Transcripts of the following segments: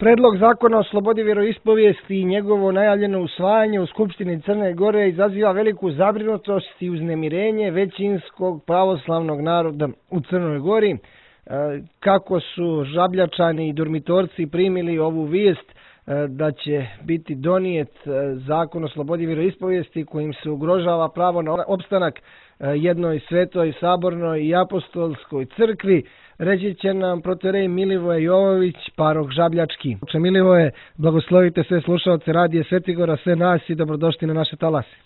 Predlog zakona o slobodi vjeroispovijesti i njegovo najavljeno usvajanje u Skupštini Crne Gore izaziva veliku zabrinutost i uznemirenje većinskog pravoslavnog naroda u Crnoj Gori. Kako su Žabljačani i Durmitorci primili ovu vijest da će biti donijet zakon o slobodi vjeroispovijesti kojim se ugrožava pravo na opstanak jednoj svetoj, sabornoj i apostolskoj crkvi, reći će nam protorej Milivoje Jovović, paroh Žabljački. Milivoje, blagoslovite sve slušalce Radije Svetigora, sve nas i dobrodošli na naše talase.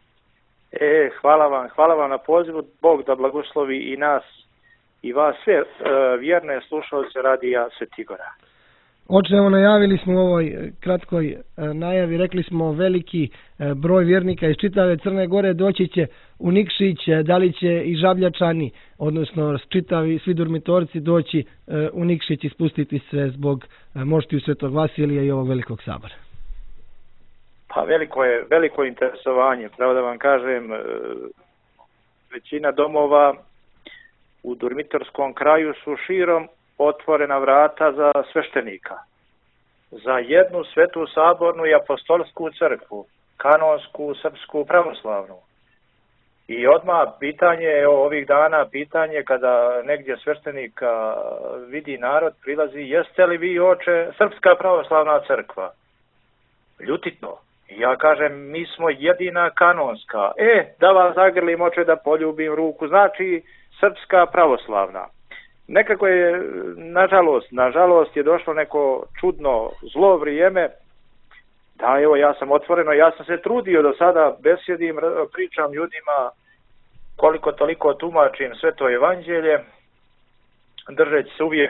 Hvala vam na pozivu. Bog da blagoslovi i nas i vas sve vjerne slušalce Radija Svetigora. Očevo, najavili smo u ovoj kratkoj najavi, rekli smo veliki broj vjernika iz čitave Crne Gore doći će u Nikšić, da li će i Žabljačani, odnosno čitavi svi Durmitorci doći u Nikšić i spustiti se zbog moštiju Svetog Vasilija i ovog velikog sabora? Pa veliko interesovanje, pravo da vam kažem, većina domova u Durmitorskom kraju su širom otvorena vrata za sveštenika, za jednu svetu sabornu i apostolsku crkvu, kanonsku, srpsku, pravoslavnu. I odmah pitanje, ovih dana pitanje kada negdje sveštenika vidi narod, prilazi, jeste li vi oče Srpska pravoslavna crkva? Ljutitno. Ja kažem, mi smo jedina kanonska. Da vas zagrlim oče, da poljubim ruku, znači Srpska pravoslavna. Nekako je, nažalost je došlo neko čudno zlo vrijeme, da evo ja sam otvoreno, ja sam se trudio do sada, besjedim, pričam ljudima koliko toliko tumačim Sveto evanđelje, držeći se uvijek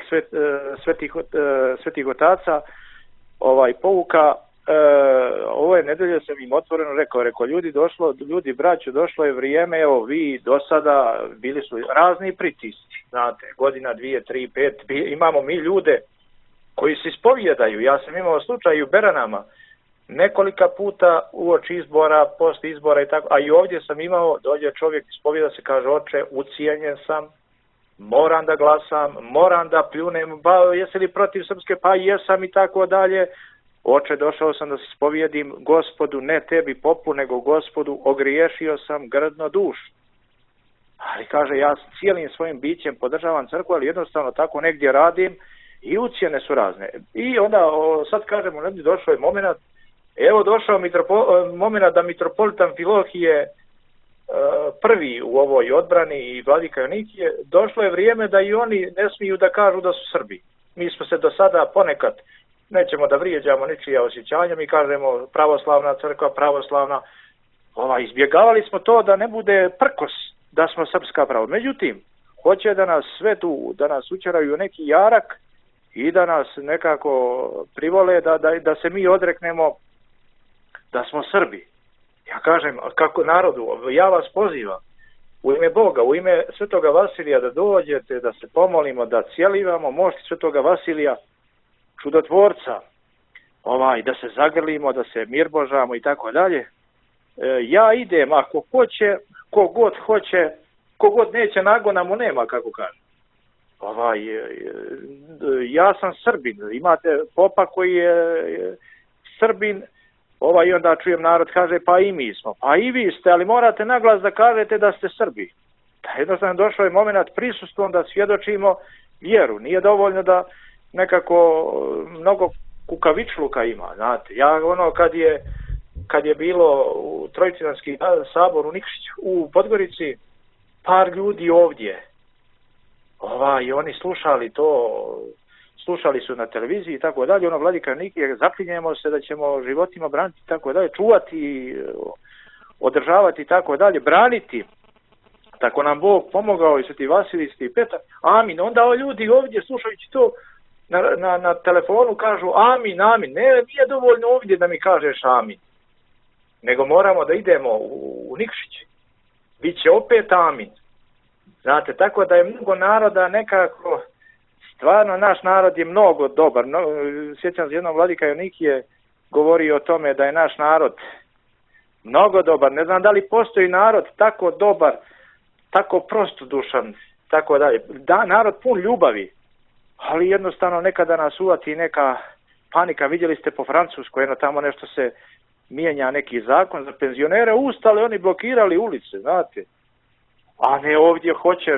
svetih otaca, pouka. Ove nedelje sam im otvoreno rekao ljudi braćo, došlo je vrijeme, evo vi do sada bili su razni pritisci, znate, godina, 2, 3, 5, imamo mi ljude koji se ispovjedaju. Ja sam imao slučaj u Beranama nekolika puta uoči izbora, post izbora i tako, a i ovdje sam imao, dođe čovjek ispovjeda se, kaže, oče, ucijenjen sam, moram da glasam, moram da pljunem, jesi li protiv srpske, pa jesam i tako dalje. Oče, došao sam da se spovijedim Gospodu, ne tebi popu, nego Gospodu, ogriješio sam grdno duš. Ali kaže, ja cijelim svojim bićem podržavam crkvu, ali jednostavno tako negdje radim i ucjene su razne. I onda, sad kažemo, došao je moment, došao moment da mitropolit Amfilohije prvi u ovoj odbrani i vladika Jonikije, došlo je vrijeme da i oni ne smiju da kažu da su Srbi. Mi smo se do sada ponekad, nećemo da vrijeđamo ničija osjećanja, mi kažemo pravoslavna crkva, pravoslavna, izbjegavali smo to da ne bude prkos da smo srpska pravo. Međutim, hoće da nas sve tu, da nas učeraju neki jarak i da nas nekako privole da se mi odreknemo da smo Srbi. Ja kažem, kako narodu, ja vas pozivam u ime Boga, u ime Svetoga Vasilija da dođete, da se pomolimo, da cijelivamo mošti Svetoga Vasilija, čudotvorca, da se zagrlimo, da se mirbožamo i tako dalje. Ja idem, ako hoće, kogod neće, nagona mu nema, kako kažem. Ja sam Srbin, imate popa koji je Srbin, i onda čujem narod kaže, pa i mi smo, pa i vi ste, ali morate naglas da kažete da ste Srbi. Jednostavno došao je moment prisustvom da svjedočimo vjeru, nije dovoljno da nekako mnogo kukavičluka ima, znate. Ja kad je bilo u Trojicinski sabor u Nikšiću, u Podgorici, par ljudi ovdje, i oni slušali to, slušali su na televiziji i tako dalje, vladika Jonikije, zaklinjemo se da ćemo životima braniti i tako dalje, čuvati, održavati i tako dalje, braniti. Tako nam Bog pomogao i Sveti Vasilij i Petar. Amin. Onda ljudi ovdje slušajući to na telefonu kažu amin, amin. Ne, nije dovoljno ovdje da mi kažeš amin. Nego moramo da idemo u Nikšić. Biće opet amin. Znate, tako da je mnogo naroda nekako, stvarno naš narod je mnogo dobar. Sjećam se jednom vladika Jonikije govori o tome da je naš narod mnogo dobar. Ne znam da li postoji narod tako dobar, tako prostodušan, tako dalje. Da, narod pun ljubavi, ali jednostavno nekada nas uvati neka panika, vidjeli ste po Francuskoj, jedno tamo nešto se mijenja neki zakon za penzionere, ustali, oni blokirali ulice, znate. A ne ovdje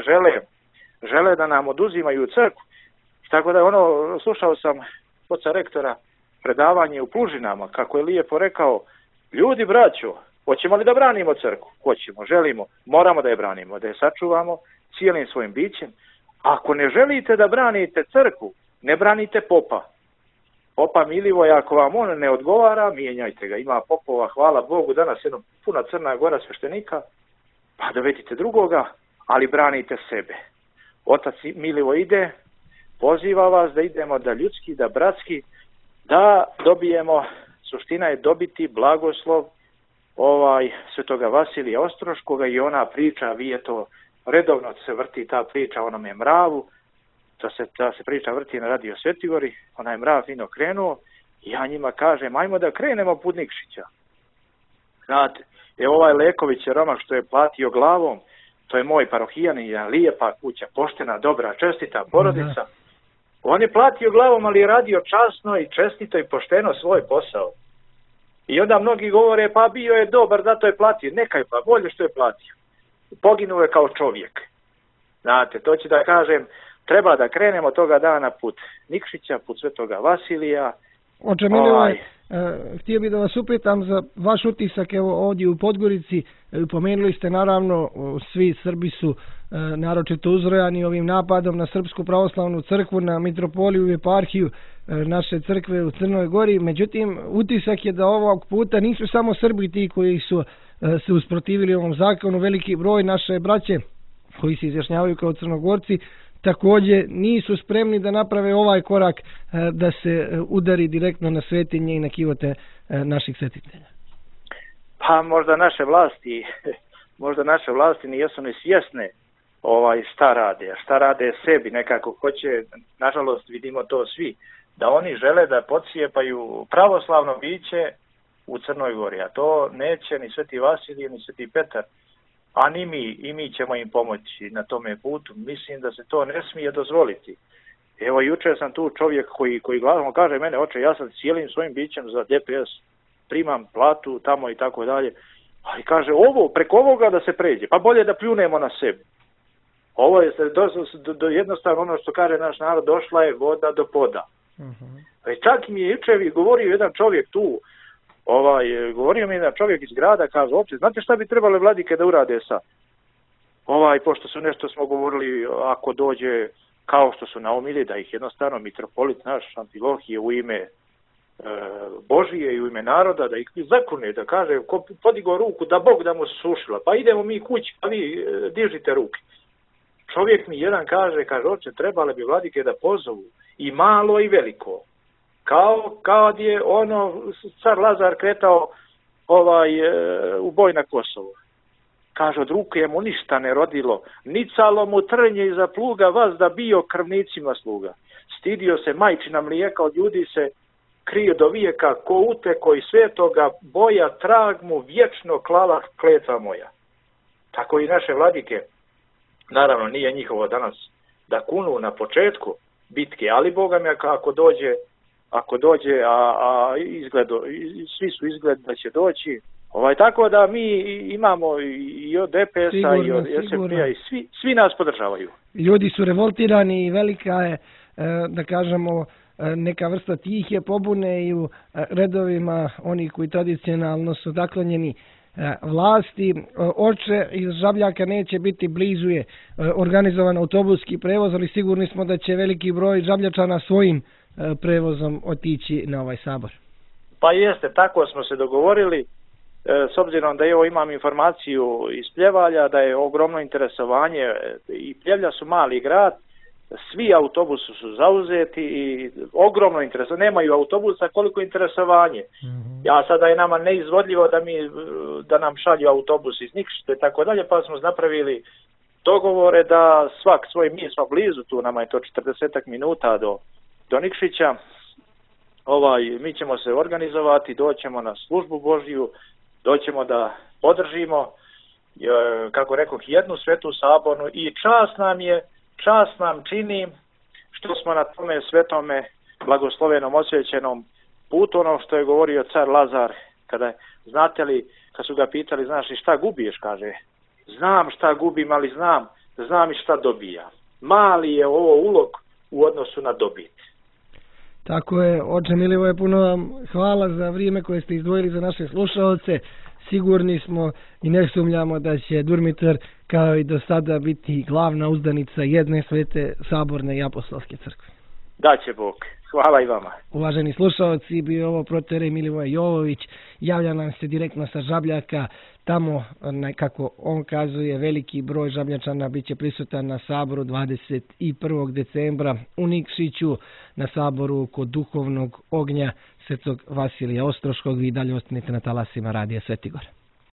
žele da nam oduzimaju crkvu. Tako da slušao sam oca rektora predavanje u Plužinama, kako je lijepo rekao, ljudi braćo, hoćemo li da branimo crkvu? Hoćemo, želimo, moramo da je branimo, da je sačuvamo cijelim svojim bićem. Ako ne želite da branite crkvu, ne branite popa. Popa Milivoja, ako vam on ne odgovara, mijenjajte ga. Ima popova, hvala Bogu, danas jedna puna Crna Gora sveštenika, pa dovedite drugoga, ali branite sebe. Otac Milivo ide, poziva vas da idemo da ljudski, da bratski, da dobijemo, suština je dobiti blagoslov svetoga Vasilija Ostroškoga i ona priča, vi je to, redovno se vrti ta priča o onome mravu, ta se priča vrti na Radio Svetigori, onaj mrav fino krenuo i ja njima kažem, ajmo da krenemo put Nikšića. Znate, ovaj Leković je Romak što je platio glavom, to je moj parohijanin, lijepa kuća, poštena, dobra, čestita porodica. On je platio glavom, ali je radio časno i čestito i pošteno svoj posao. I onda mnogi govore, pa bio je dobar, zato je platio. Nekaj pa, bolje što je platio. Poginuo je kao čovjek. Znate, to će da kažem, treba da krenemo toga dana put Nikšića, put svetoga Vasilija. Oče Milivoj, htio bih da vas upitam za vaš utisak, evo ovdje u Podgorici, pomenuli ste naravno, svi Srbi su naročito uzrojani ovim napadom na Srpsku pravoslavnu crkvu, na mitropoliju i eparhiju naše crkve u Crnoj Gori, međutim utisak je da ovog puta nisu samo Srbi ti koji su se usprotivili ovom zakonu, veliki broj naše braće koji se izjašnjavaju kao Crnogorci također nisu spremni da naprave ovaj korak da se udari direktno na svetinje i na kivote naših svetitelja. Pa možda naše vlasti nijesu ni svjesne šta rade sebi, nekako hoće, nažalost vidimo to svi, da oni žele da podsijepaju pravoslavno biće u Crnoj Gori, a to neće ni Sveti Vasilije, ni Sveti Petar, a ni mi ćemo im pomoći na tome putu. Mislim da se to ne smije dozvoliti. Evo, jučer sam tu čovjek koji glavom kaže mene, oče, ja sam cijelim svojim bićem za DPS, primam platu tamo i tako dalje, ali kaže, preko ovoga da se pređe, pa bolje da pljunemo na sebi. Ovo je jednostavno ono što kaže naš narod, došla je voda do poda. Čak mi je jučer govorio jedan čovjek tu, govorio mi jedan čovjek iz grada, kaže, opće, znate šta bi trebale vladike da urade sad? Pošto su nešto smo govorili, ako dođe, kao što su naumili, da ih jednostavno mitropolit naš Amfilohije u ime Božije i u ime naroda, da ih zakune, da kaže, ko podigo ruku, da Bog da mu sušila, pa idemo mi kući, pa vi dižite ruke. Čovjek mi jedan kaže, oče, trebale bi vladike da pozovu i malo i veliko. Kao kad je car Lazar kretao u boj na Kosovo. Kaže, od ruke mu ništa ne rodilo, nicalo mu trnje iza pluga vas da bio krvnicima sluga. Stidio se majčina mlijeka, od ljudi se krije do vijeka, ko uteko iz svetoga boja, trag mu vječno klala kletva moja. Tako i naše vladike, naravno nije njihovo danas da kunu na početku bitke, ali Boga mi ako dođe, a svi su izgled da će doći, tako da mi imamo i od DPS-a i od SFP-a i svi nas podržavaju. Ljudi su revoltirani i velika je, da kažemo, neka vrsta tihe pobune i u redovima onih koji tradicionalno su naklonjeni vlasti. Oče, iz Žabljaka neće biti blizu je organizovan autobuski prevoz, ali sigurni smo da će veliki broj Žabljačana svojim prevozom otići na ovaj sabor. Pa jeste, tako smo se dogovorili, s obzirom da imam informaciju iz Pljevalja, da je ogromno interesovanje i Pljevlja su mali grad, svi autobusi su zauzeti i ogromno interesovanje, nemaju autobusa, koliko interesovanje. Ja sada je nama neizvodljivo da nam šalju autobus iz Nikšića i tako dalje, pa smo napravili dogovore da svak svoj, mi smo blizu tu, nama je to 40 minuta do Nikšića, mi ćemo se organizovati, doćemo na službu Božju, doćemo da podržimo, kako rekoh, jednu svetu sabornu i čast nam čini što smo na tome svetome blagoslovenom osvećenom putu, ono što je govorio car Lazar, znate li, kad su ga pitali, znaš li šta gubiš, kaže, znam šta gubim, ali znam i šta dobijam. Mali je ovo ulog u odnosu na dobit. Tako je, oče Milivoje, puno vam hvala za vrijeme koje ste izdvojili za naše slušalce. Sigurni smo i ne sumnjamo da će Durmitor kao i do sada biti glavna uzdanica jedne svete saborne i apostolske crkve. Da će Bog. Hvala i vama. Uvaženi slušalci, bio ovo proterej Milivoje Jovović, javlja nam se direktno sa Žabljaka. Tamo, kako on kazuje, veliki broj Žabljačana bit će prisutan na saboru 21. decembra u Nikšiću, na saboru kod duhovnog ognja Svetog Vasilija Ostroškog. Vi dalje ostanite na talasima Radija Svetigor.